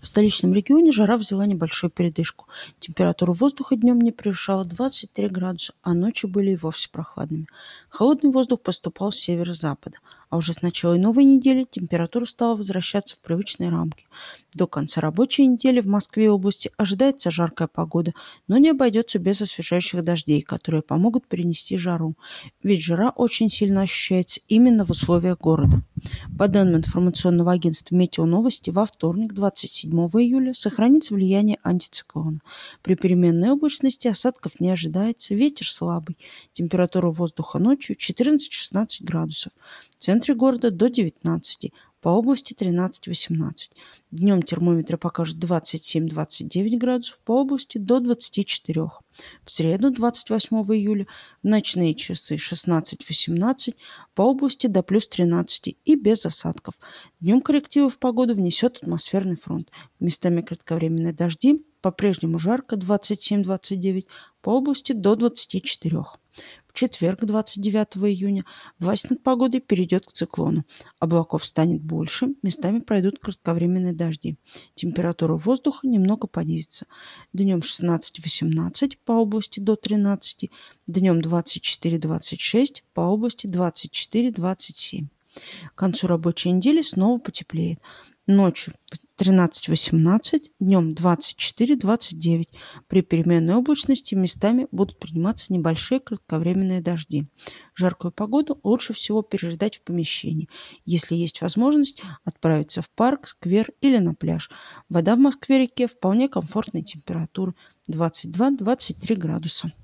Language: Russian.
В столичном регионе жара взяла небольшую передышку. Температура воздуха днем не превышала 23 градуса, а ночи были и вовсе прохладными. Холодный воздух поступал с северо-запада, а уже с начала новой недели температура стала возвращаться в привычные рамки. До конца рабочей недели в Москве и области ожидается жаркая погода, но не обойдется без освежающих дождей, которые помогут перенести жару. Ведь жара очень сильно ощущается именно в условиях города. По данным информационного агентства «Метеоновости», во вторник, 27 июля, сохранится влияние антициклона. При переменной облачности осадков не ожидается, ветер слабый. Температура воздуха ночью 14-16 градусов. В центре города до 19, по области 13-18. Днем термометры покажут 27-29 градусов, по области до 24. В среду, 28 июля, в ночные часы 16-18, по области до плюс 13 и без осадков. Днем коррективы в погоду внесет атмосферный фронт. Местами кратковременные дожди, по-прежнему жарко 27-29, по области до 24. В четверг, 29 июня, власть над погодой перейдет к циклону. Облаков станет больше, местами пройдут кратковременные дожди. Температура воздуха немного понизится. Днем 16-18, по области до 13, днем 24-26, по области 24-27. К концу рабочей недели снова потеплеет. Ночью 13-18, днем 24-29. При переменной облачности местами будут приниматься небольшие кратковременные дожди. Жаркую погоду лучше всего переждать в помещении. Если есть возможность, отправиться в парк, сквер или на пляж. Вода в Москве-реке вполне комфортной температуры 22-23 градуса.